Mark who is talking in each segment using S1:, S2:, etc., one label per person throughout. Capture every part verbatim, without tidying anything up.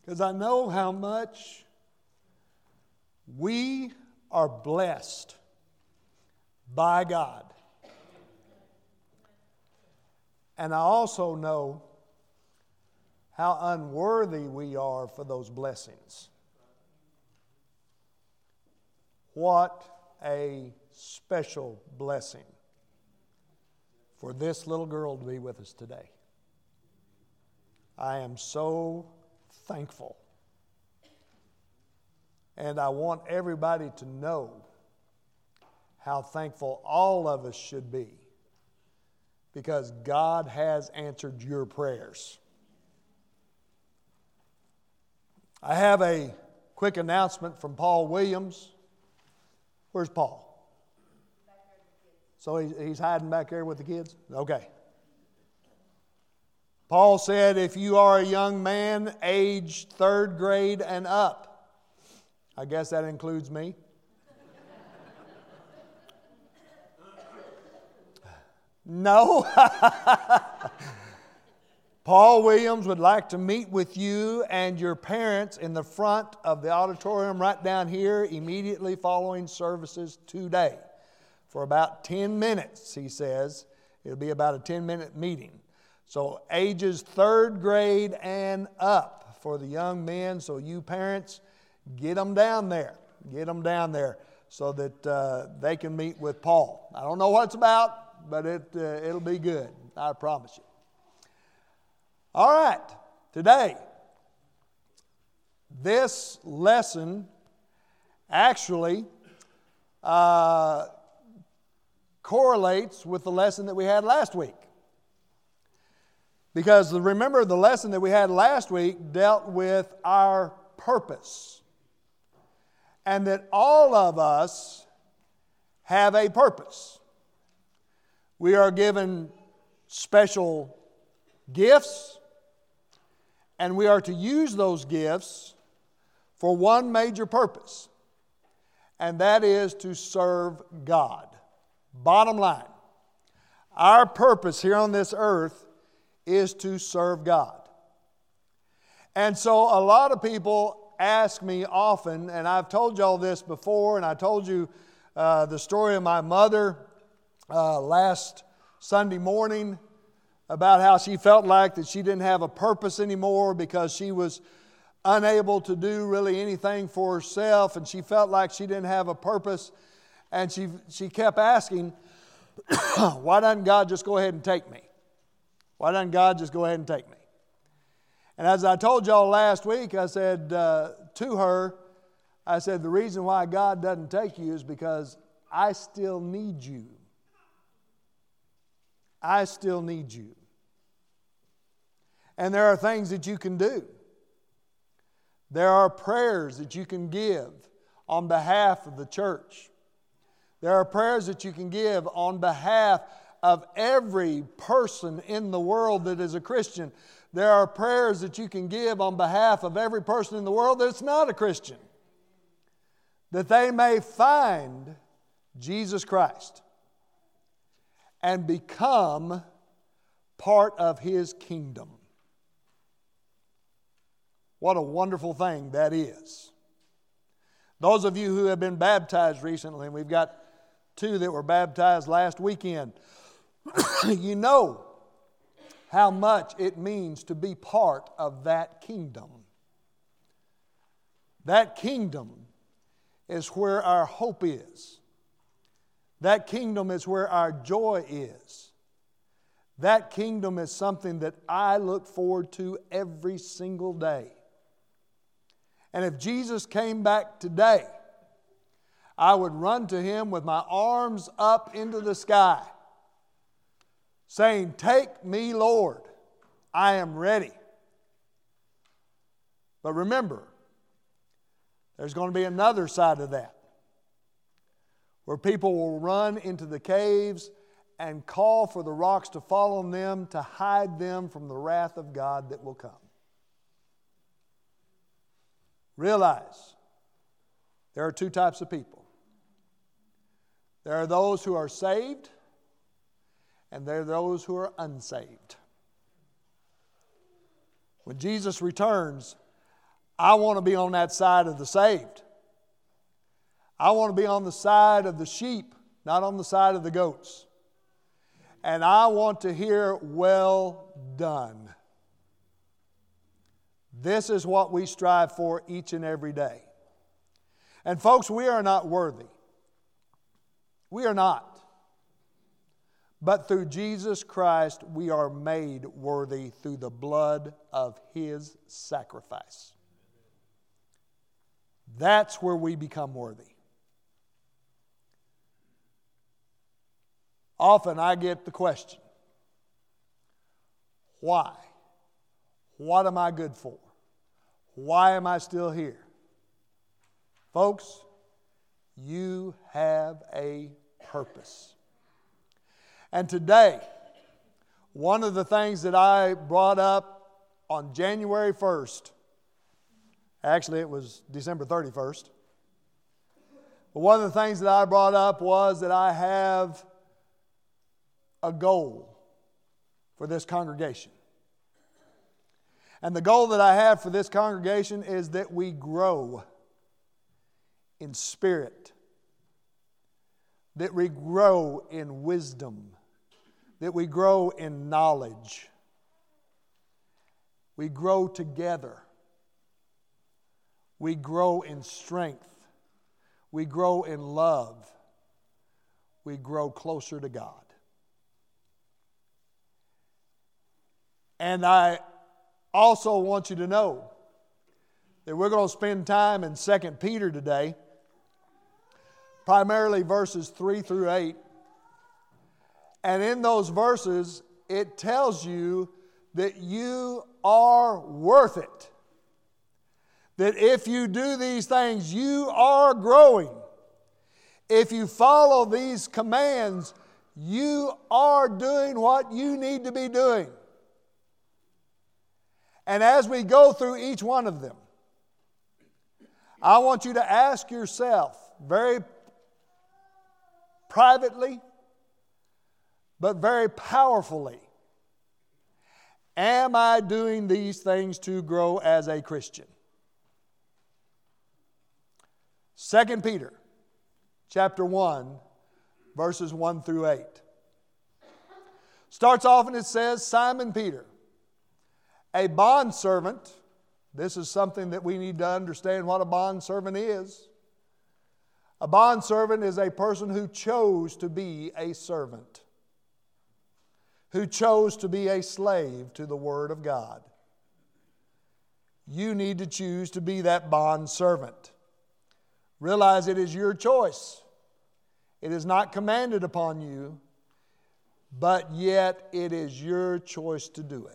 S1: because I know how much we are blessed by God. And I also know how unworthy we are for those blessings. What a special blessing for this little girl to be with us today. I am so thankful. And I want everybody to know how thankful all of us should be, because God has answered your prayers. I have a quick announcement from Paul Williams. Where's Paul? So he's hiding back there with the kids? Okay. Paul said, if you are a young man aged third grade and up, I guess that includes me. No. Paul Williams would like to meet with you and your parents in the front of the auditorium right down here immediately following services today. For about ten minutes, he says. It'll be about a ten-minute meeting. So ages third grade and up for the young men. So you parents, get them down there. Get them down there so that uh, they can meet with Paul. I don't know what it's about, but it, uh, it'll be good. I promise you. All right. Today, this lesson actually uh, correlates with the lesson that we had last week. Because remember, the lesson that we had last week dealt with our purpose. And that all of us have a purpose. We are given special gifts, and we are to use those gifts for one major purpose, and that is to serve God. Bottom line, our purpose here on this earth is to serve God. And so a lot of people ask me often, and I've told y'all this before, and I told you uh, the story of my mother uh, last Sunday morning about how she felt like that she didn't have a purpose anymore because she was unable to do really anything for herself, and she felt like she didn't have a purpose. And she she kept asking, why doesn't God just go ahead and take me? Why doesn't God just go ahead and take me? And as I told y'all last week, I said uh, to her, I said, the reason why God doesn't take you is because I still need you. I still need you. And there are things that you can do. There are prayers that you can give on behalf of the church. There are prayers that you can give on behalf of every person in the world that is a Christian. There are prayers that you can give on behalf of every person in the world that's not a Christian, that they may find Jesus Christ and become part of His kingdom. What a wonderful thing that is. Those of you who have been baptized recently, and we've got two that were baptized last weekend, you know how much it means to be part of that kingdom. That kingdom is where our hope is. That kingdom is where our joy is. That kingdom is something that I look forward to every single day. And if Jesus came back today, I would run to Him with my arms up into the sky, saying, "Take me, Lord, I am ready." But remember, there's going to be another side of that, where people will run into the caves and call for the rocks to fall on them to hide them from the wrath of God that will come. Realize there are two types of people. There are those who are saved, and there are those who are unsaved. When Jesus returns, I want to be on that side of the saved. I want to be on the side of the sheep, not on the side of the goats. And I want to hear, well done. This is what we strive for each and every day. And folks, we are not worthy. We are not. But through Jesus Christ, we are made worthy through the blood of His sacrifice. That's where we become worthy. Often I get the question, why? What am I good for? Why am I still here? Folks, you have a purpose. And today, one of the things that I brought up on January first, actually it was December thirty-first, but one of the things that I brought up was that I have a goal for this congregation. And the goal that I have for this congregation is that we grow in spirit, that we grow in wisdom, that we grow in knowledge. We grow together. We grow in strength. We grow in love. We grow closer to God. And I also want you to know that we're going to spend time in Second Peter today, primarily verses three through eight. And in those verses, it tells you that you are worth it. That if you do these things, you are growing. If you follow these commands, you are doing what you need to be doing. And as we go through each one of them, I want you to ask yourself very privately, but very powerfully, am I doing these things to grow as a Christian? Second Peter chapter one, verses one through eight. Starts off and it says, Simon Peter, a bondservant. This is something that we need to understand what a bondservant is. A bondservant is a person who chose to be a servant, who chose to be a slave to the Word of God. You need to choose to be that bondservant. Realize it is your choice. It is not commanded upon you, but yet it is your choice to do it.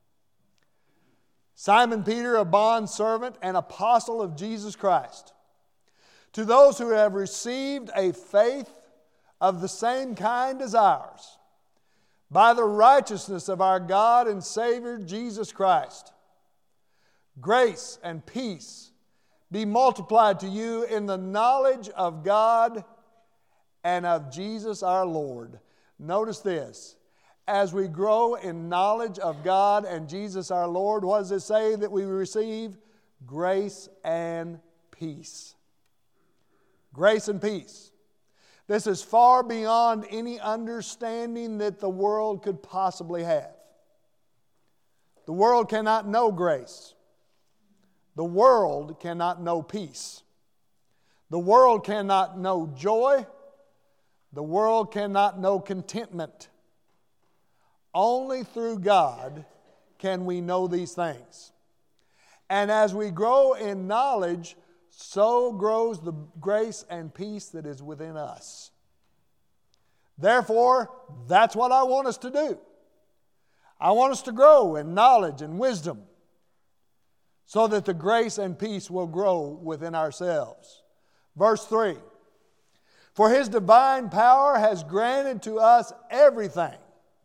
S1: Simon Peter, a bondservant and apostle of Jesus Christ, to those who have received a faith of the same kind as ours, by the righteousness of our God and Savior Jesus Christ, grace and peace be multiplied to you in the knowledge of God and of Jesus our Lord. Notice this. As we grow in knowledge of God and Jesus our Lord, what does it say that we receive? Grace and peace. Grace and peace. This is far beyond any understanding that the world could possibly have. The world cannot know grace. The world cannot know peace. The world cannot know joy. The world cannot know contentment. Only through God can we know these things. And as we grow in knowledge, so grows the grace and peace that is within us. Therefore, that's what I want us to do. I want us to grow in knowledge and wisdom so that the grace and peace will grow within ourselves. Verse three, for His divine power has granted to us everything,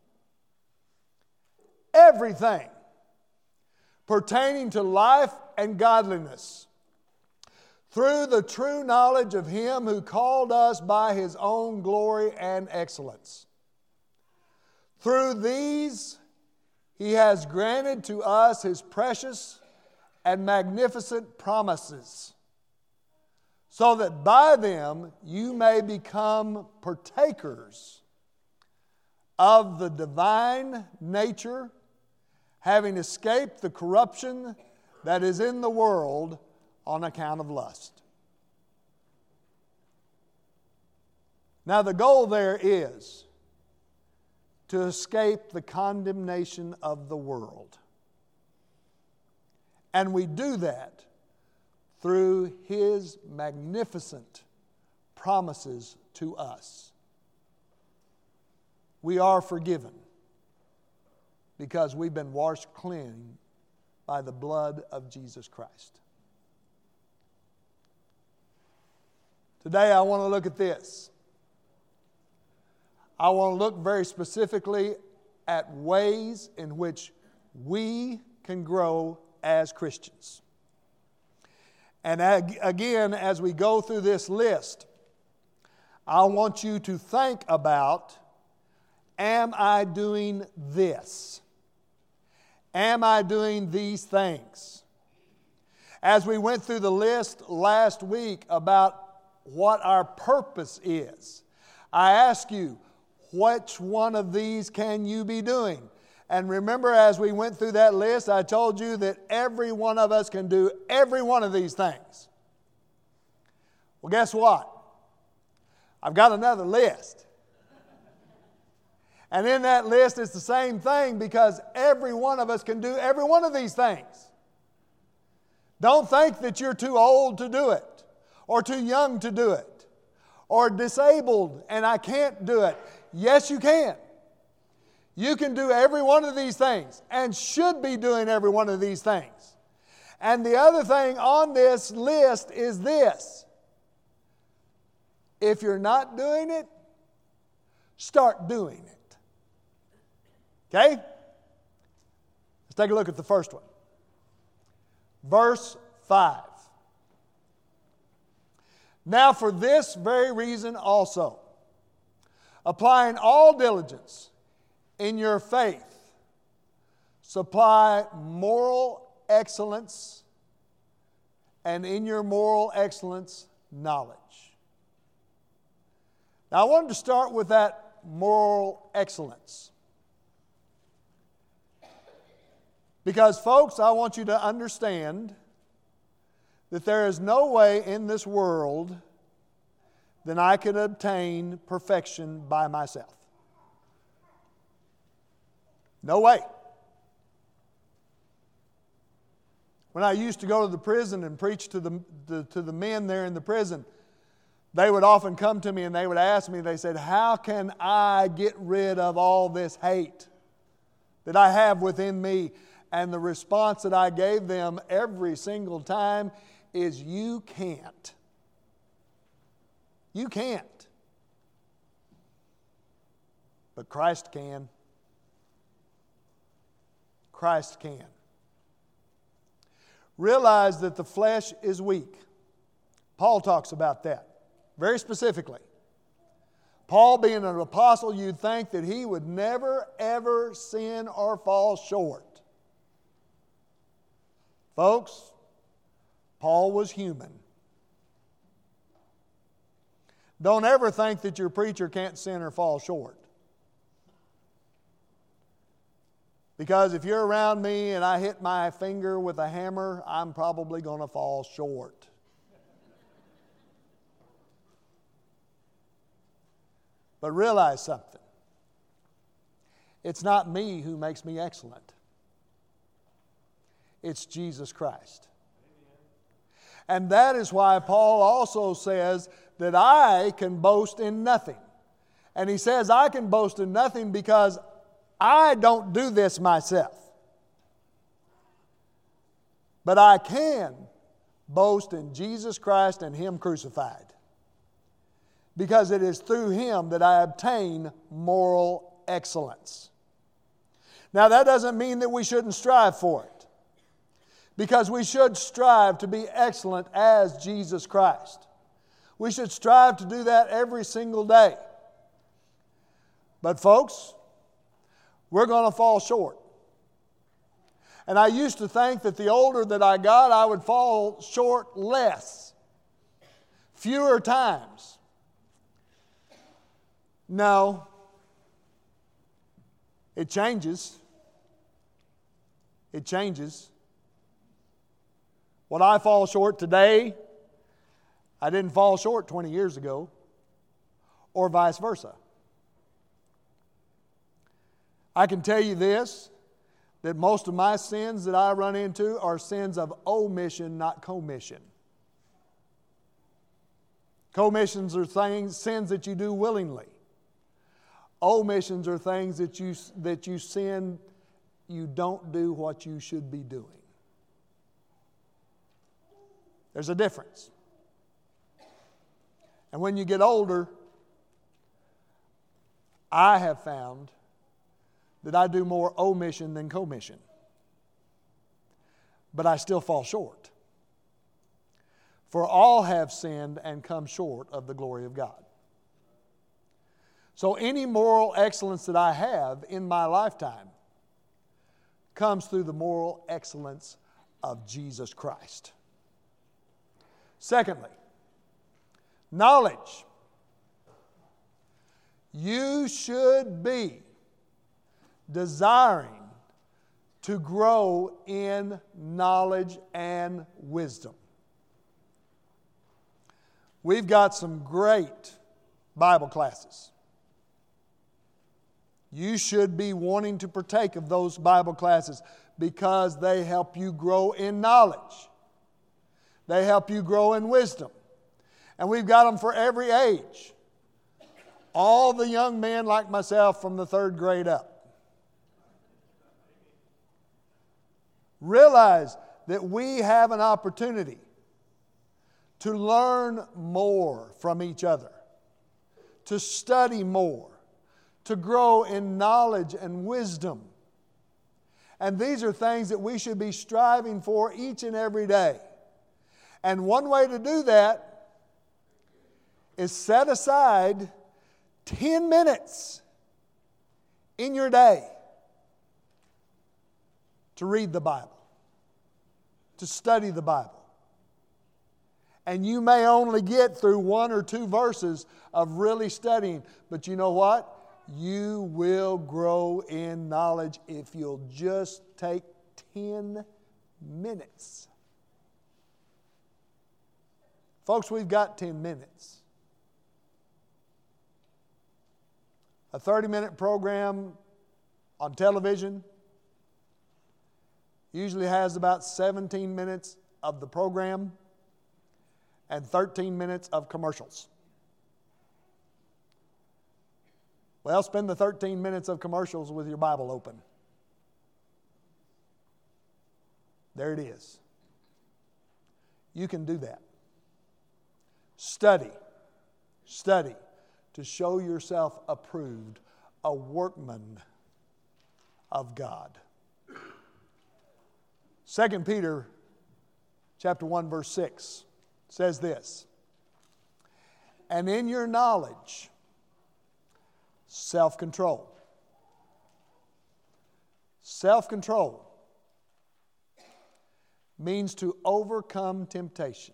S1: everything pertaining to life and godliness, through the true knowledge of Him who called us by His own glory and excellence. Through these He has granted to us His precious and magnificent promises, so that by them you may become partakers of the divine nature, having escaped the corruption that is in the world on account of lust. Now the goal there is to escape the condemnation of the world. And we do that through His magnificent promises to us. We are forgiven because we've been washed clean by the blood of Jesus Christ. Today I want to look at this. I want to look very specifically at ways in which we can grow as Christians. And again, as we go through this list, I want you to think about, am I doing this? Am I doing these things? As we went through the list last week about what our purpose is, I ask you, which one of these can you be doing? And remember, as we went through that list, I told you that every one of us can do every one of these things. Well, guess what? I've got another list. And in that list, it's the same thing, because every one of us can do every one of these things. Don't think that you're too old to do it, or too young to do it, or disabled and I can't do it. Yes, you can. You can do every one of these things and should be doing every one of these things. And the other thing on this list is this. If you're not doing it, start doing it. Okay? Let's take a look at the first one. Verse five. Now for this very reason also, applying all diligence in your faith, supply moral excellence, and in your moral excellence, knowledge. Now I wanted to start with that moral excellence. Because, folks, I want you to understand that there is no way in this world that I could obtain perfection by myself. No way. When I used to go to the prison and preach to the, the, to the men there in the prison, they would often come to me and they would ask me, they said, how can I get rid of all this hate that I have within me? And the response that I gave them every single time is, you can't. You can't. But Christ can. Christ can. Realize that the flesh is weak. Paul talks about that very specifically. Paul, being an apostle, you'd think that he would never, ever sin or fall short. Folks, Paul was human. Don't ever think that your preacher can't sin or fall short. Because if you're around me and I hit my finger with a hammer, I'm probably going to fall short. But realize something. It's not me who makes me excellent. It's Jesus Christ. And that is why Paul also says that I can boast in nothing. And he says I can boast in nothing because I don't do this myself. But I can boast in Jesus Christ and Him crucified. Because it is through Him that I obtain moral excellence. Now that doesn't mean that we shouldn't strive for it. Because we should strive to be excellent as Jesus Christ. We should strive to do that every single day. But folks, we're going to fall short. And I used to think that the older that I got, I would fall short less, fewer times. No. It changes. It changes. What I fall short today, I didn't fall short twenty years ago, or vice versa. I can tell you this, that most of my sins that I run into are sins of omission, not commission. Commissions are things, sins that you do willingly. Omissions are things that you, that you sin, you don't do what you should be doing. There's a difference. And when you get older, I have found that I do more omission than commission. But I still fall short. For all have sinned and come short of the glory of God. So any moral excellence that I have in my lifetime comes through the moral excellence of Jesus Christ. Secondly, knowledge. You should be desiring to grow in knowledge and wisdom. We've got some great Bible classes. You should be wanting to partake of those Bible classes because they help you grow in knowledge. They help you grow in wisdom. And we've got them for every age. All the young men like myself from the third grade up. Realize that we have an opportunity to learn more from each other, to study more, to grow in knowledge and wisdom. And these are things that we should be striving for each and every day. And one way to do that is set aside ten minutes in your day to read the Bible, to study the Bible. And you may only get through one or two verses of really studying, but you know what? You will grow in knowledge if you'll just take ten minutes. Folks, we've got ten minutes. A thirty-minute program on television usually has about seventeen minutes of the program and thirteen minutes of commercials. Well, spend the thirteen minutes of commercials with your Bible open. There it is. You can do that. Study. Study to show yourself approved, a workman of God. Second Peter chapter one, verse six says this, and in your knowledge, self-control. Self-control means to overcome temptation.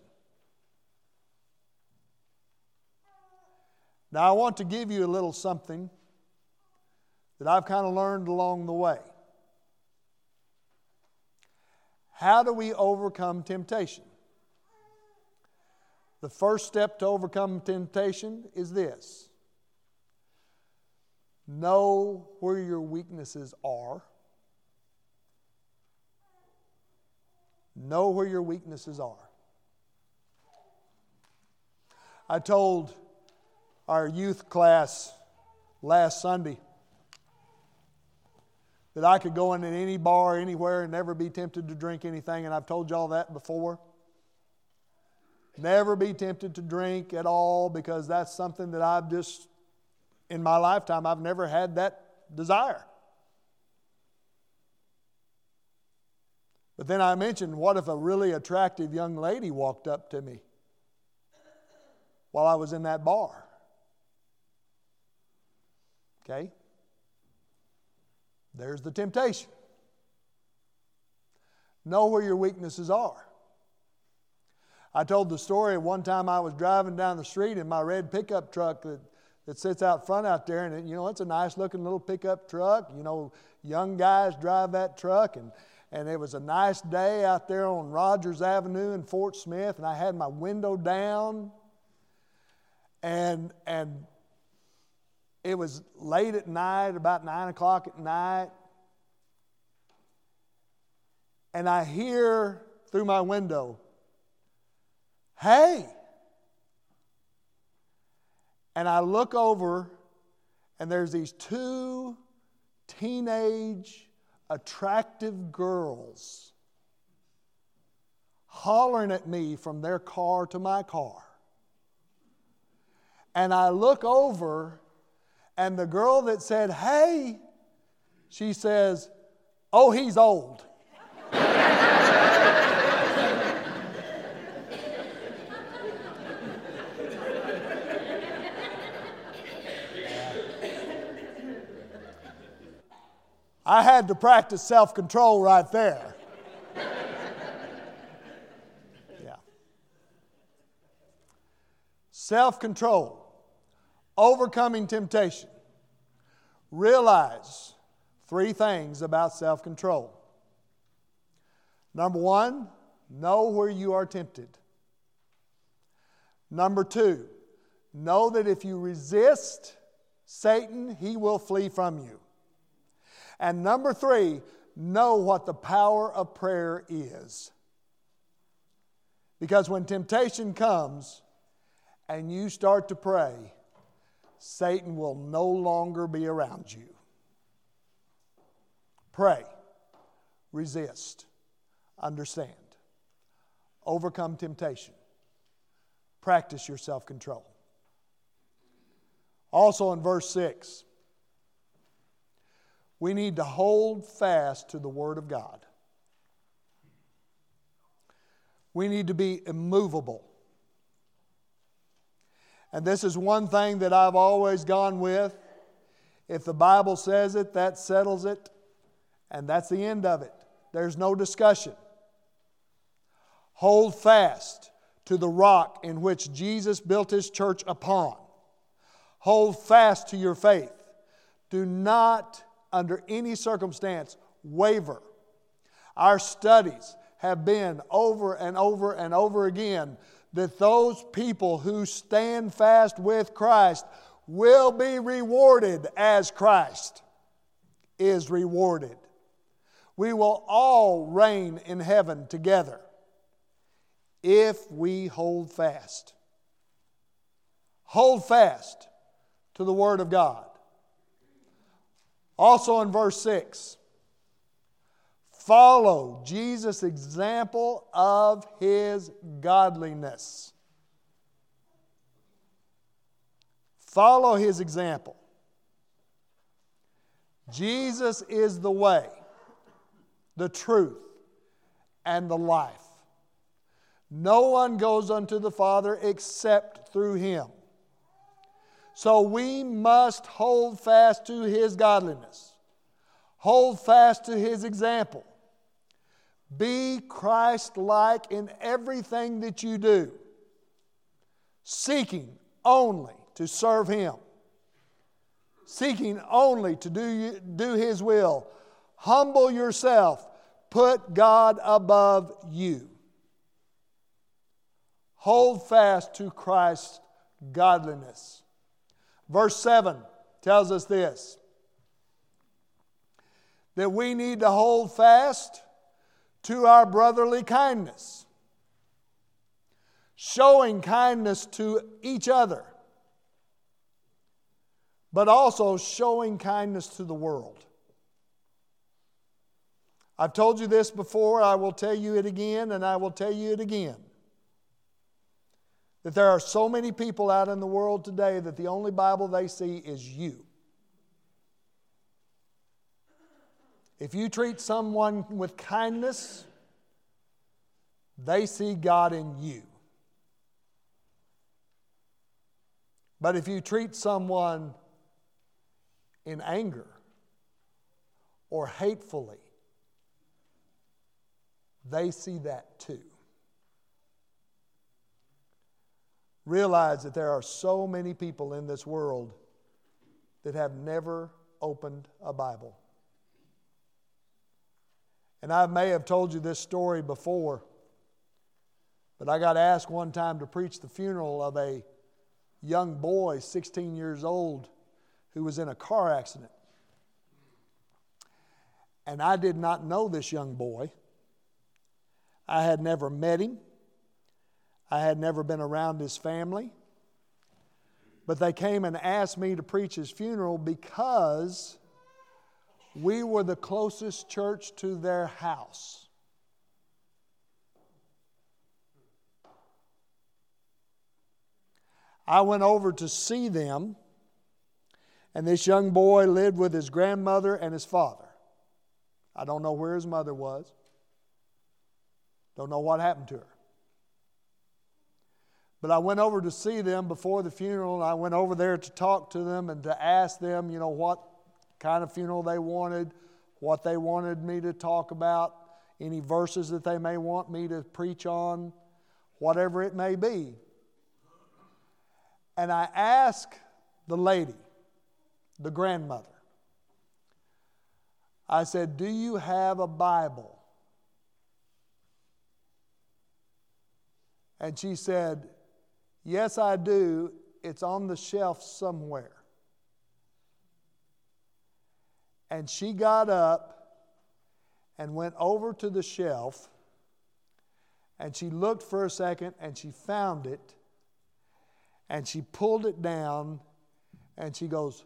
S1: Now, I want to give you a little something that I've kind of learned along the way. How do we overcome temptation? The first step to overcome temptation is this. Know where your weaknesses are. Know where your weaknesses are. I told our youth class last Sunday that I could go into any bar anywhere and never be tempted to drink anything, and I've told y'all that before. Never be tempted to drink at all, because that's something that I've just, in my lifetime, I've never had that desire. But then I mentioned, what if a really attractive young lady walked up to me while I was in that bar? Okay? There's the temptation. Know where your weaknesses are. I told the story of one time I was driving down the street in my red pickup truck that, that sits out front out there, and it, you know, it's a nice looking little pickup truck. You know, young guys drive that truck, and, and it was a nice day out there on Rogers Avenue in Fort Smith, and I had my window down, and and it was late at night, about nine o'clock at night, and I hear through my window, "Hey!" And I look over, and there's these two teenage, attractive girls hollering at me from their car to my car. And I look over, and the girl that said, "Hey," she says, "Oh, he's old." I had to practice self-control right there. Yeah. Self-control, overcoming temptation. Realize three things about self-control. Number one, know where you are tempted. Number two, know that if you resist Satan, he will flee from you. And number three, know what the power of prayer is. Because when temptation comes and you start to pray, Satan will no longer be around you. Pray, resist, understand, overcome temptation, practice your self-control. Also in verse six, we need to hold fast to the Word of God. We need to be immovable. And this is one thing that I've always gone with. If the Bible says it, that settles it, and that's the end of it. There's no discussion. Hold fast to the rock in which Jesus built His church upon. Hold fast to your faith. Do not under any circumstance, waver. Our studies have been over and over and over again that those people who stand fast with Christ will be rewarded as Christ is rewarded. We will all reign in heaven together if we hold fast. Hold fast to the Word of God. Also in verse six, follow Jesus' example of His godliness. Follow His example. Jesus is the way, the truth, and the life. No one goes unto the Father except through Him. So we must hold fast to His godliness. Hold fast to His example. Be Christ-like in everything that you do, seeking only to serve Him, seeking only to do, do His will. Humble yourself. Put God above you. Hold fast to Christ's godliness. Verse seven tells us this, that we need to hold fast to our brotherly kindness, showing kindness to each other, but also showing kindness to the world. I've told you this before, I will tell you it again, and I will tell you it again. That there are so many people out in the world today that the only Bible they see is you. If you treat someone with kindness, they see God in you. But if you treat someone in anger or hatefully, they see that too. Realize that there are so many people in this world that have never opened a Bible. And I may have told you this story before, but I got asked one time to preach the funeral of a young boy, sixteen years old, who was in a car accident. And I did not know this young boy. I had never met him. I had never been around his family. But they came and asked me to preach his funeral because we were the closest church to their house. I went over to see them, and this young boy lived with his grandmother and his father. I don't know where his mother was. Don't know what happened to her. But I went over to see them before the funeral, and I went over there to talk to them and to ask them, you know, what kind of funeral they wanted, what they wanted me to talk about, any verses that they may want me to preach on, whatever it may be. And I asked the lady, the grandmother, I said, do you have a Bible? And she said, yes, I do. It's on the shelf somewhere. And she got up and went over to the shelf, and she looked for a second, and she found it, and she pulled it down, and she goes,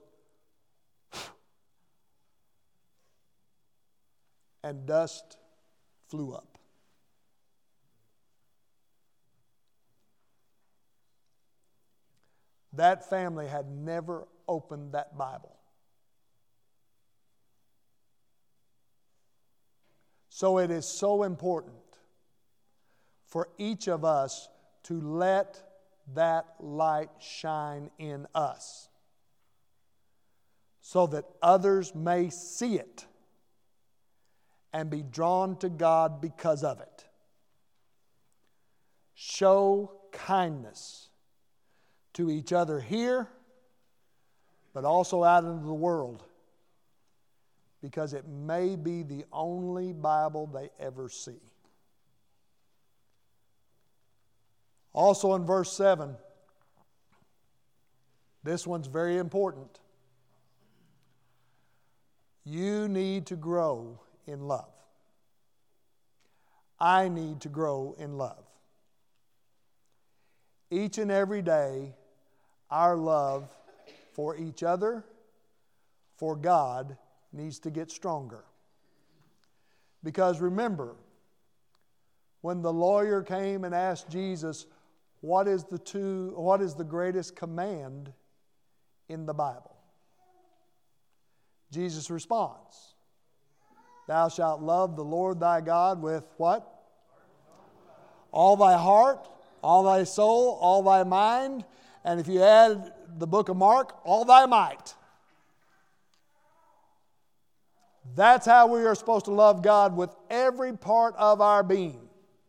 S1: and dust flew up. That family had never opened that Bible. So it is so important for each of us to let that light shine in us so that others may see it and be drawn to God because of it. Show kindness to each other here, but also out into the world, because it may be the only Bible they ever see. Also in verse seven, this one's very important. You need to grow in love. I need to grow in love. Each and every day, our love for each other, for God, needs to get stronger. Because remember, when the lawyer came and asked Jesus, what is the two, what is the greatest command in the Bible? Jesus responds, thou shalt love the Lord thy God with what? All thy heart, all thy soul, all thy mind, and if you add the book of Mark, all thy might. That's how we are supposed to love God, with every part of our being.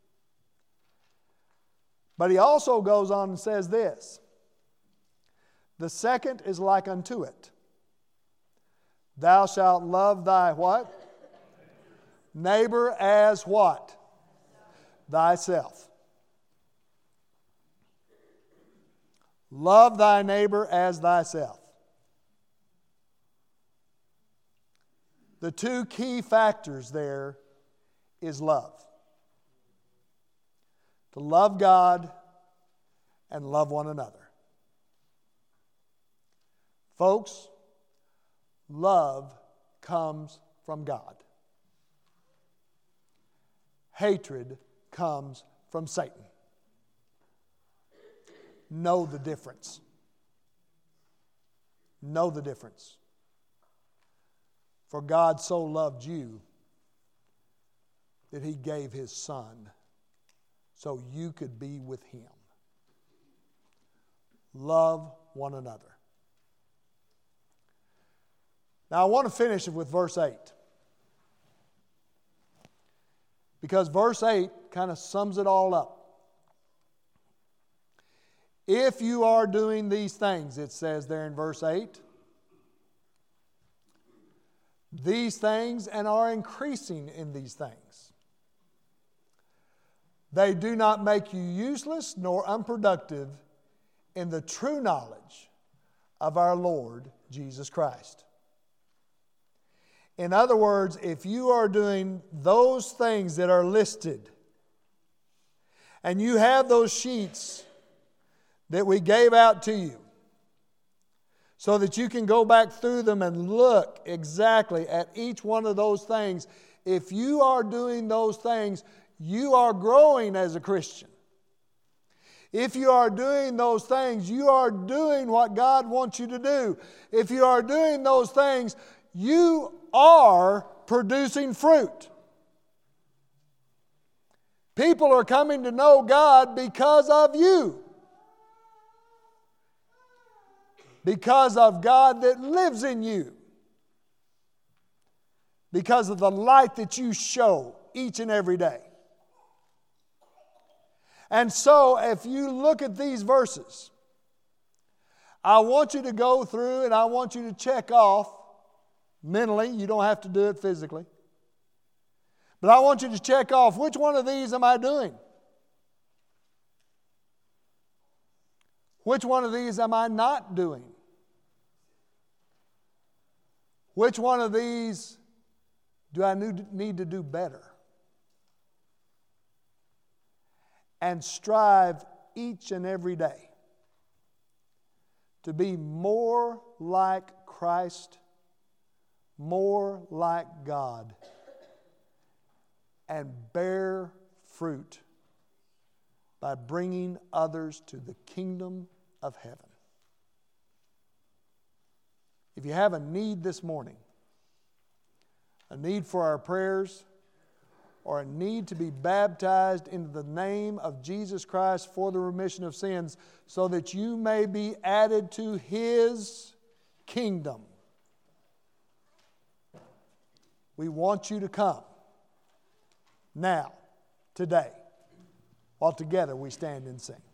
S1: But he also goes on and says this, the second is like unto it. Thou shalt love thy what? Neighbor as what? Thyself. Love thy neighbor as thyself. The two key factors there is love. To love God and love one another. Folks, love comes from God. Hatred comes from Satan. Know the difference. Know the difference. For God so loved you that He gave His Son so you could be with Him. Love one another. Now I want to finish with verse eight. Because verse eight kind of sums it all up. If you are doing these things, it says there in verse eight, these things and are increasing in these things, they do not make you useless nor unproductive in the true knowledge of our Lord Jesus Christ. In other words, if you are doing those things that are listed, and you have those sheets that we gave out to you, so that you can go back through them and look exactly at each one of those things. If you are doing those things, you are growing as a Christian. If you are doing those things, you are doing what God wants you to do. If you are doing those things, you are producing fruit. People are coming to know God because of you. Because of God that lives in you. Because of the light that you show each and every day. And so, if you look at these verses, I want you to go through and I want you to check off mentally. You don't have to do it physically. But I want you to check off, which one of these am I doing? Which one of these am I not doing? Which one of these do I need to do better? And strive each and every day to be more like Christ, more like God, and bear fruit by bringing others to the kingdom of heaven. If you have a need this morning, a need for our prayers, or a need to be baptized into the name of Jesus Christ for the remission of sins, so that you may be added to His kingdom, we want you to come now, today, while together we stand and sing.